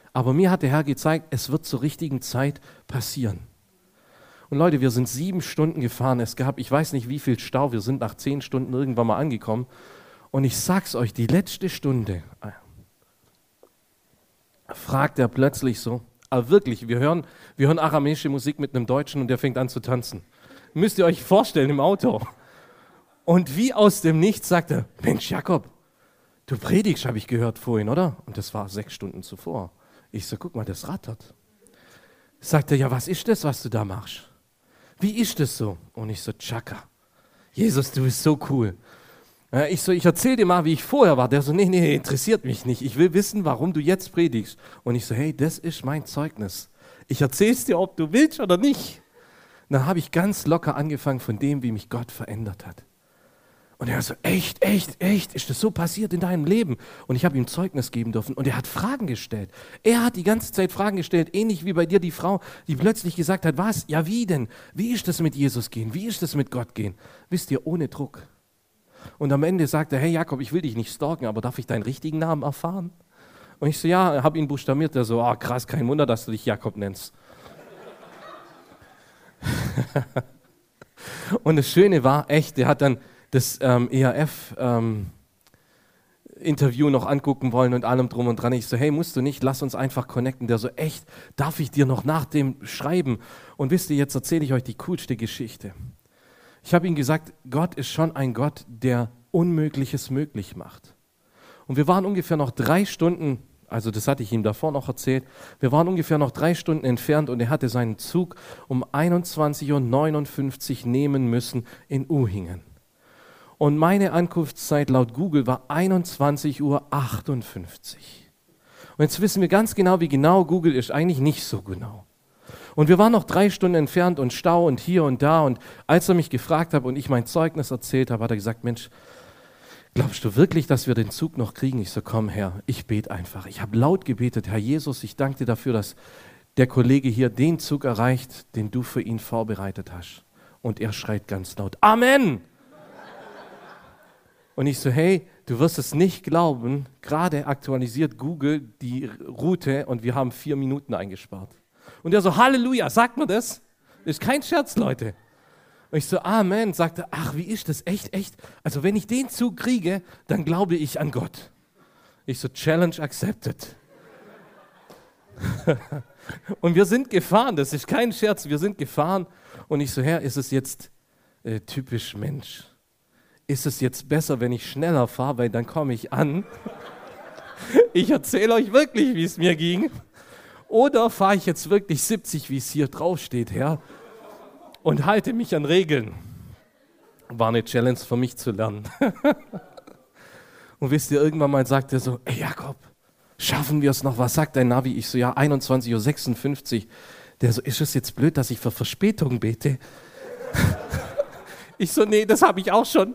Aber mir hat der Herr gezeigt, es wird zur richtigen Zeit passieren. Und Leute, wir sind 7 Stunden gefahren. Es gab, ich weiß nicht wie viel Stau. Wir sind nach 10 Stunden irgendwann mal angekommen. Und ich sag's euch, die letzte Stunde fragt er plötzlich so, aber wirklich, wir hören aramäische Musik mit einem Deutschen und der fängt an zu tanzen. Müsst ihr euch vorstellen im Auto. Und wie aus dem Nichts sagt er, Mensch Jakob, du predigst, habe ich gehört vorhin, oder? Und das war 6 Stunden zuvor. Ich so, guck mal, das rattert. Sagt er, ja, was ist das, was du da machst? Wie ist das so? Und ich so, Tschakka, Jesus, du bist so cool. Ich erzähl dir mal, wie ich vorher war. Der so, nee, interessiert mich nicht. Ich will wissen, warum du jetzt predigst. Und ich so, hey, das ist mein Zeugnis. Ich erzähl's dir, ob du willst oder nicht. Dann habe ich ganz locker angefangen von dem, wie mich Gott verändert hat. Und er so, echt, ist das so passiert in deinem Leben? Und ich habe ihm Zeugnis geben dürfen und er hat Fragen gestellt. Er hat die ganze Zeit Fragen gestellt, ähnlich wie bei dir die Frau, die plötzlich gesagt hat, was? Ja, wie denn? Wie ist das mit Jesus gehen? Wie ist das mit Gott gehen? Wisst ihr, ohne Druck. Und am Ende sagt er, hey Jakob, ich will dich nicht stalken, aber darf ich deinen richtigen Namen erfahren? Und ich so, ja, habe ihn buchstabiert. Er so, krass, kein Wunder, dass du dich Jakob nennst. Und das Schöne war, echt, der hat dann das ERF-Interview noch angucken wollen und allem drum und dran. Ich so, hey, musst du nicht, lass uns einfach connecten. Der so, echt, darf ich dir noch nach dem schreiben? Und wisst ihr, jetzt erzähle ich euch die coolste Geschichte. Ich habe ihm gesagt, Gott ist schon ein Gott, der Unmögliches möglich macht. Und wir waren ungefähr noch 3 Stunden, also das hatte ich ihm davor noch erzählt, wir waren ungefähr noch 3 Stunden entfernt und er hatte seinen Zug um 21:59 Uhr nehmen müssen in Uhingen. Und meine Ankunftszeit laut Google war 21:58 Uhr. Und jetzt wissen wir ganz genau, wie genau Google ist, eigentlich nicht so genau. Und wir waren noch 3 Stunden entfernt und Stau und hier und da. Und als er mich gefragt hat und ich mein Zeugnis erzählt habe, hat er gesagt, Mensch, glaubst du wirklich, dass wir den Zug noch kriegen? Ich so, komm Herr, ich bete einfach. Ich habe laut gebetet, Herr Jesus, ich danke dir dafür, dass der Kollege hier den Zug erreicht, den du für ihn vorbereitet hast. Und er schreit ganz laut, Amen! Und ich so, hey, du wirst es nicht glauben, gerade aktualisiert Google die Route und wir haben 4 Minuten eingespart. Und er so, Halleluja, sagt mir das? Das ist kein Scherz, Leute. Und ich so, Amen, sagte, ach, wie ist das? Echt? Also wenn ich den Zug kriege, dann glaube ich an Gott. Ich so, Challenge accepted. Und wir sind gefahren, das ist kein Scherz, wir sind gefahren. Und ich so, Herr, ist es jetzt typisch Mensch? Ist es jetzt besser, wenn ich schneller fahre, weil dann komme ich an? Ich erzähle euch wirklich, wie es mir ging. Oder fahre ich jetzt wirklich 70, wie es hier draufsteht, Herr, und halte mich an Regeln? War eine Challenge für mich zu lernen. Und wisst ihr, irgendwann mal sagt er so, ey Jakob, schaffen wir es noch? Was sagt dein Navi? Ich so, ja, 21:56 Uhr. Der so, ist es jetzt blöd, dass ich für Verspätung bete? Ich so, nee, das habe ich auch schon.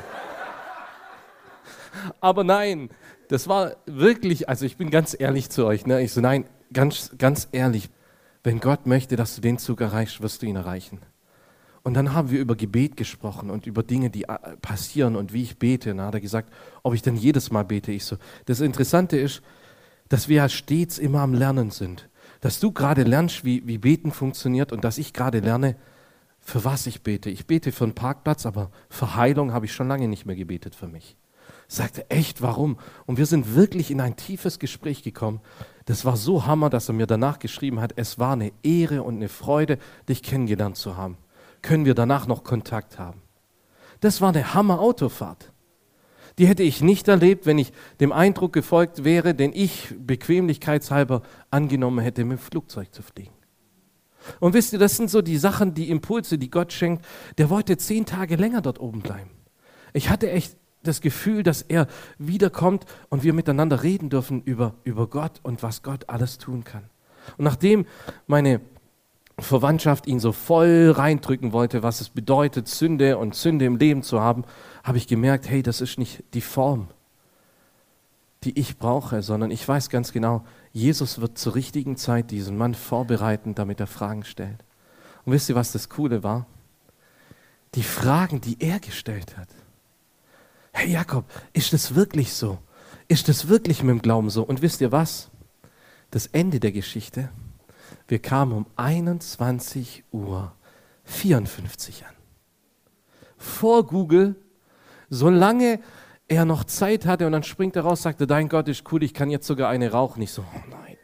Aber nein, das war wirklich, also ich bin ganz ehrlich zu euch, ne? Ich so, nein, ganz ehrlich, wenn Gott möchte, dass du den Zug erreichst, wirst du ihn erreichen. Und dann haben wir über Gebet gesprochen und über Dinge, die passieren und wie ich bete. Und dann hat er gesagt, ob ich denn jedes Mal bete. Ich so, das Interessante ist, dass wir ja stets immer am Lernen sind. Dass du gerade lernst, wie Beten funktioniert und dass ich gerade lerne, für was ich bete. Ich bete für einen Parkplatz, aber für Heilung habe ich schon lange nicht mehr gebetet für mich. Sagte, echt, warum? Und wir sind wirklich in ein tiefes Gespräch gekommen. Das war so Hammer, dass er mir danach geschrieben hat, es war eine Ehre und eine Freude, dich kennengelernt zu haben. Können wir danach noch Kontakt haben? Das war eine Hammer-Autofahrt. Die hätte ich nicht erlebt, wenn ich dem Eindruck gefolgt wäre, den ich bequemlichkeitshalber angenommen hätte, mit dem Flugzeug zu fliegen. Und wisst ihr, das sind so die Sachen, die Impulse, die Gott schenkt. Der wollte 10 Tage länger dort oben bleiben. Ich hatte echt das Gefühl, dass er wiederkommt und wir miteinander reden dürfen über Gott und was Gott alles tun kann. Und nachdem meine Verwandtschaft ihn so voll reindrücken wollte, was es bedeutet, Sünde und Sünde im Leben zu haben, habe ich gemerkt, hey, das ist nicht die Form, die ich brauche, sondern ich weiß ganz genau, Jesus wird zur richtigen Zeit diesen Mann vorbereiten, damit er Fragen stellt. Und wisst ihr, was das Coole war? Die Fragen, die er gestellt hat. Hey Jakob, ist das wirklich so? Ist das wirklich mit dem Glauben so? Und wisst ihr was? das Ende der Geschichte, wir kamen um 21:54 Uhr an. Vor Google, solange er noch Zeit hatte, und dann springt er raus, sagte, dein Gott ist cool, ich kann jetzt sogar eine rauchen. Ich so, oh nein.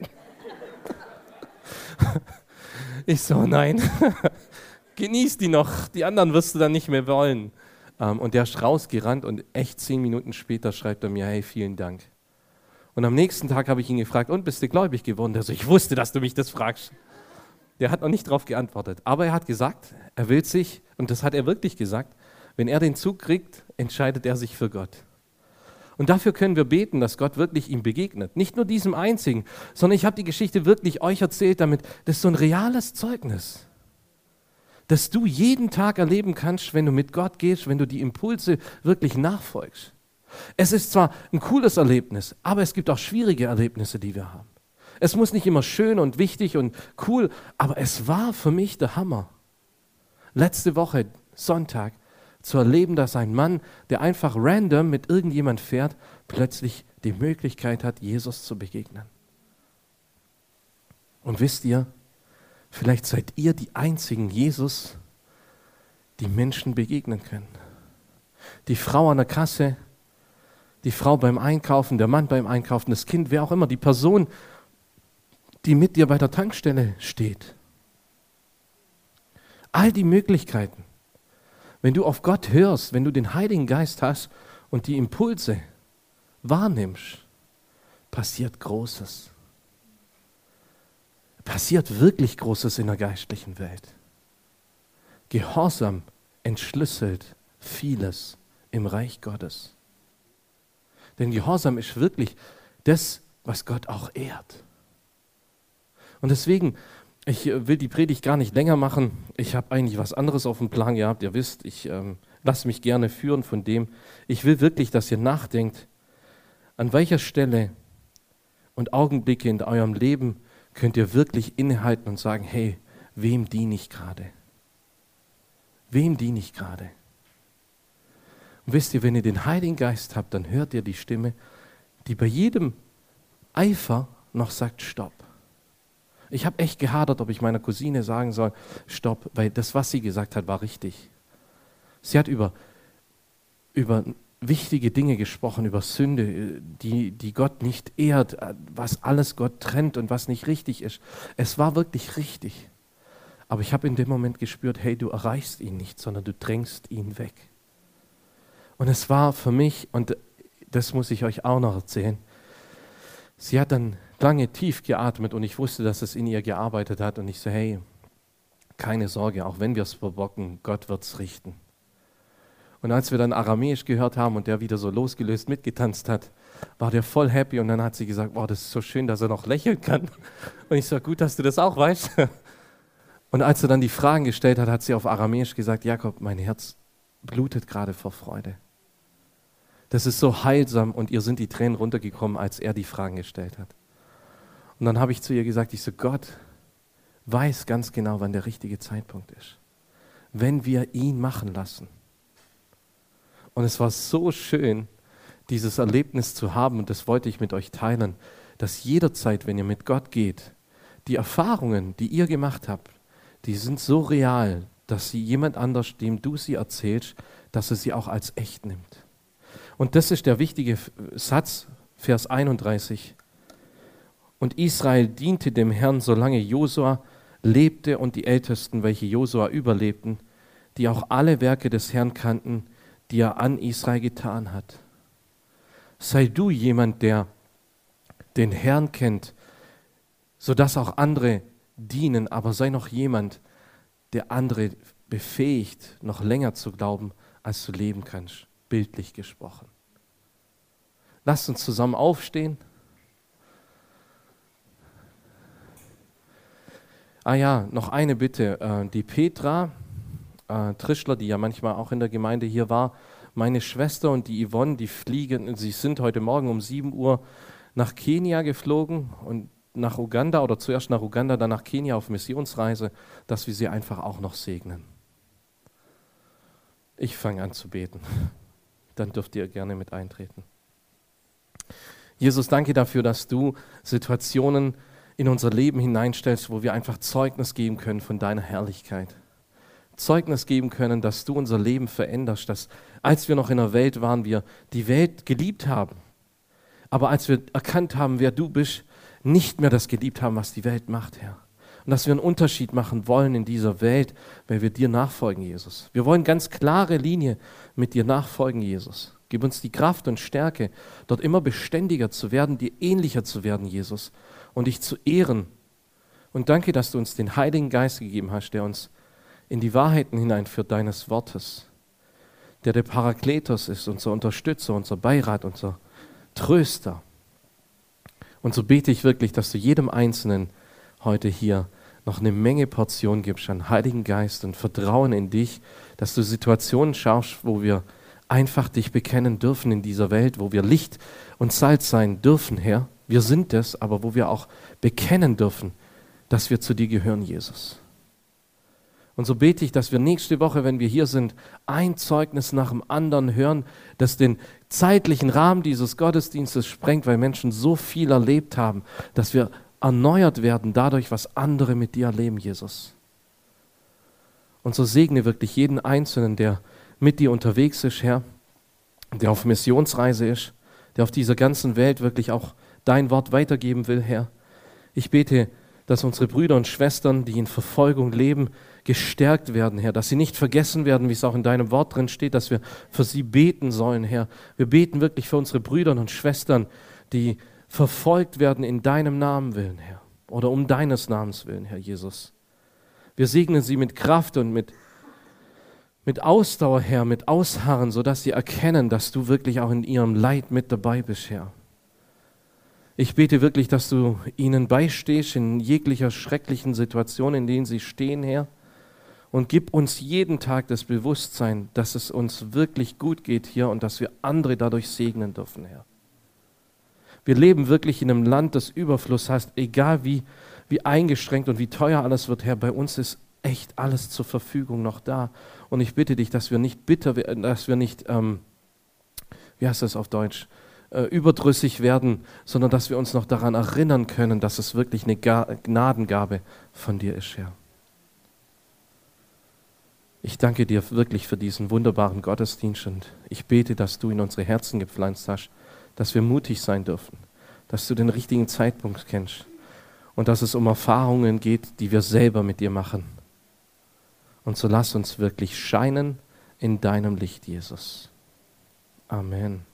Ich so, nein. Genieß die noch, die anderen wirst du dann nicht mehr wollen. Und der ist rausgerannt und echt 10 Minuten später schreibt er mir, hey, vielen Dank. Und am nächsten Tag habe ich ihn gefragt, und bist du gläubig geworden? Der so, ich wusste, dass du mich das fragst. Der hat noch nicht darauf geantwortet. Aber er hat gesagt, er will sich, und das hat er wirklich gesagt, wenn er den Zug kriegt, entscheidet er sich für Gott. Und dafür können wir beten, dass Gott wirklich ihm begegnet. Nicht nur diesem einzigen, sondern ich habe die Geschichte wirklich euch erzählt damit, das ist so ein reales Zeugnis, das du jeden Tag erleben kannst, wenn du mit Gott gehst, wenn du die Impulse wirklich nachfolgst. Es ist zwar ein cooles Erlebnis, aber es gibt auch schwierige Erlebnisse, die wir haben. Es muss nicht immer schön und wichtig und cool, aber es war für mich der Hammer. Letzte Woche, Sonntag, zu erleben, dass ein Mann, der einfach random mit irgendjemand fährt, plötzlich die Möglichkeit hat, Jesus zu begegnen. Und wisst ihr, vielleicht seid ihr die einzigen Jesus, die Menschen begegnen können. Die Frau an der Kasse, die Frau beim Einkaufen, der Mann beim Einkaufen, das Kind, wer auch immer, die Person, die mit dir bei der Tankstelle steht. All die Möglichkeiten. Wenn du auf Gott hörst, wenn du den Heiligen Geist hast und die Impulse wahrnimmst, passiert Großes. Passiert wirklich Großes in der geistlichen Welt. Gehorsam entschlüsselt vieles im Reich Gottes. Denn Gehorsam ist wirklich das, was Gott auch ehrt. Und deswegen, ich will die Predigt gar nicht länger machen. Ich habe eigentlich was anderes auf dem Plan gehabt. Ihr wisst, ich lasse mich gerne führen von dem. Ich will wirklich, dass ihr nachdenkt, an welcher Stelle und Augenblicke in eurem Leben könnt ihr wirklich innehalten und sagen, hey, wem diene ich gerade? Wem diene ich gerade? Und wisst ihr, wenn ihr den Heiligen Geist habt, dann hört ihr die Stimme, die bei jedem Eifer noch sagt, stopp. Ich habe echt gehadert, ob ich meiner Cousine sagen soll, stopp, weil das, was sie gesagt hat, war richtig. Sie hat über wichtige Dinge gesprochen, über Sünde, die Gott nicht ehrt, was alles Gott trennt und was nicht richtig ist. Es war wirklich richtig. Aber ich habe in dem Moment gespürt, hey, du erreichst ihn nicht, sondern du drängst ihn weg. Und es war für mich, und das muss ich euch auch noch erzählen, sie hat dann lange tief geatmet und ich wusste, dass es in ihr gearbeitet hat und ich so, hey, keine Sorge, auch wenn wir es verbocken, Gott wird es richten. Und als wir dann Aramäisch gehört haben und der wieder so losgelöst mitgetanzt hat, war der voll happy und dann hat sie gesagt, wow, das ist so schön, dass er noch lächeln kann. Und ich so, gut, dass du das auch weißt. Und als er dann die Fragen gestellt hat, hat sie auf Aramäisch gesagt, Jakob, mein Herz blutet gerade vor Freude. Das ist so heilsam und ihr sind die Tränen runtergekommen, als er die Fragen gestellt hat. Und dann habe ich zu ihr gesagt, ich so, Gott weiß ganz genau, wann der richtige Zeitpunkt ist. Wenn wir ihn machen lassen. Und es war so schön, dieses Erlebnis zu haben, und das wollte ich mit euch teilen, dass jederzeit, wenn ihr mit Gott geht, die Erfahrungen, die ihr gemacht habt, die sind so real, dass sie jemand anders, dem du sie erzählst, dass er sie auch als echt nimmt. Und das ist der wichtige Satz, Vers 31. Und Israel diente dem Herrn, solange Josua lebte und die Ältesten, welche Josua überlebten, die auch alle Werke des Herrn kannten, die er an Israel getan hat. Sei du jemand, der den Herrn kennt, sodass auch andere dienen, aber sei noch jemand, der andere befähigt, noch länger zu glauben, als du leben kannst, bildlich gesprochen. Lasst uns zusammen aufstehen. Ah ja, noch eine Bitte. Die Petra Trischler, die ja manchmal auch in der Gemeinde hier war, meine Schwester und die Yvonne, die fliegen, sie sind heute Morgen um 7 Uhr nach Kenia geflogen und nach Uganda oder zuerst nach Uganda, dann nach Kenia auf Missionsreise, dass wir sie einfach auch noch segnen. Ich fange an zu beten. Dann dürft ihr gerne mit eintreten. Jesus, danke dafür, dass du Situationen in unser Leben hineinstellst, wo wir einfach Zeugnis geben können von deiner Herrlichkeit. Zeugnis geben können, dass du unser Leben veränderst, dass als wir noch in der Welt waren, wir die Welt geliebt haben. Aber als wir erkannt haben, wer du bist, nicht mehr das geliebt haben, was die Welt macht, Herr. Und dass wir einen Unterschied machen wollen in dieser Welt, weil wir dir nachfolgen, Jesus. Wir wollen ganz klare Linie mit dir nachfolgen, Jesus. Gib uns die Kraft und Stärke, dort immer beständiger zu werden, dir ähnlicher zu werden, Jesus, und dich zu ehren. Und danke, dass du uns den Heiligen Geist gegeben hast, der uns in die Wahrheiten hineinführt deines Wortes, der Parakletos ist, unser Unterstützer, unser Beirat, unser Tröster. Und so bete ich wirklich, dass du jedem Einzelnen heute hier noch eine Menge Portion gibst an Heiligen Geist und Vertrauen in dich, dass du Situationen schaffst, wo wir einfach dich bekennen dürfen in dieser Welt, wo wir Licht und Salz sein dürfen, Herr. Wir sind es, aber wo wir auch bekennen dürfen, dass wir zu dir gehören, Jesus. Und so bete ich, dass wir nächste Woche, wenn wir hier sind, ein Zeugnis nach dem anderen hören, das den zeitlichen Rahmen dieses Gottesdienstes sprengt, weil Menschen so viel erlebt haben, dass wir erneuert werden dadurch, was andere mit dir erleben, Jesus. Und so segne wirklich jeden Einzelnen, der mit dir unterwegs ist, Herr, der auf Missionsreise ist, der auf dieser ganzen Welt wirklich auch dein Wort weitergeben will, Herr. Ich bete, dass unsere Brüder und Schwestern, die in Verfolgung leben, gestärkt werden, Herr, dass sie nicht vergessen werden, wie es auch in deinem Wort drin steht, dass wir für sie beten sollen, Herr. Wir beten wirklich für unsere Brüder und Schwestern, die verfolgt werden in deinem Namen willen, Herr, oder um deines Namens willen, Herr Jesus. Wir segnen sie mit Kraft und mit Ausdauer, Herr, mit Ausharren, sodass sie erkennen, dass du wirklich auch in ihrem Leid mit dabei bist, Herr. Ich bete wirklich, dass du ihnen beistehst in jeglicher schrecklichen Situation, in denen sie stehen, Herr. Und gib uns jeden Tag das Bewusstsein, dass es uns wirklich gut geht hier und dass wir andere dadurch segnen dürfen, Herr. Wir leben wirklich in einem Land, das Überfluss heißt, egal wie eingeschränkt und wie teuer alles wird, Herr, bei uns ist echt alles zur Verfügung noch da. Und ich bitte dich, dass wir nicht bitter werden, dass wir nicht, wie heißt das auf Deutsch, überdrüssig werden, sondern dass wir uns noch daran erinnern können, dass es wirklich eine Gnadengabe von dir ist, Herr. Ich danke dir wirklich für diesen wunderbaren Gottesdienst und ich bete, dass du in unsere Herzen gepflanzt hast, dass wir mutig sein dürfen, dass du den richtigen Zeitpunkt kennst und dass es um Erfahrungen geht, die wir selber mit dir machen. Und so lass uns wirklich scheinen in deinem Licht, Jesus. Amen.